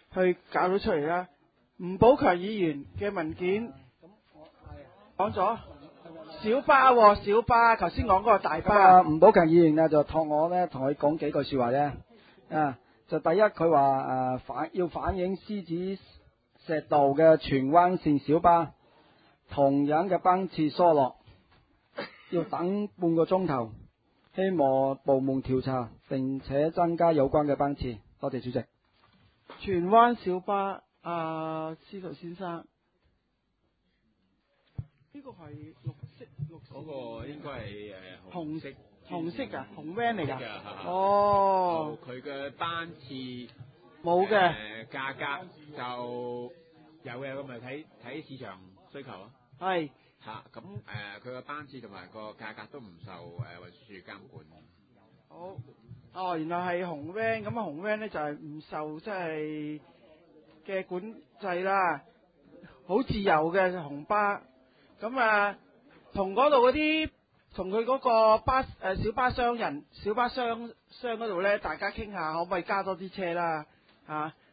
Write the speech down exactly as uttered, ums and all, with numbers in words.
去搞到出嚟啦。吳寶強議員嘅文件講咗小巴喎、小巴，頭先講嗰個大咁巴。 啊，吳寶強議員啊就託我咧同佢講幾句説話啫。啊，就第一佢話誒反要反映獅子石道嘅荃灣線小巴同樣嘅班次疏落，要等半個鐘頭，希望部門調查並且增加有關嘅班次。多謝主席。 荃灣小巴，啊，司徒先生，呢個係綠色綠色。 嗰個應該係誒紅色紅色㗎，紅 van 嚟㗎。 㗎。 哦。 佢嘅班次冇嘅。 誒價格就有嘅，咁咪睇睇市場需求啊。 係。 嚇，咁誒佢嘅班次同埋個價格都唔受誒運輸署監管。 好。哦，原來係紅 van，咁啊紅 van 咧就係唔受即係嘅管制啦，好自由嘅紅巴。咁啊，同嗰度嗰啲，同佢嗰個巴誒、呃、小巴商人、小巴商商嗰度咧，大家傾下可唔可以加多啲車啦？嚇、啊，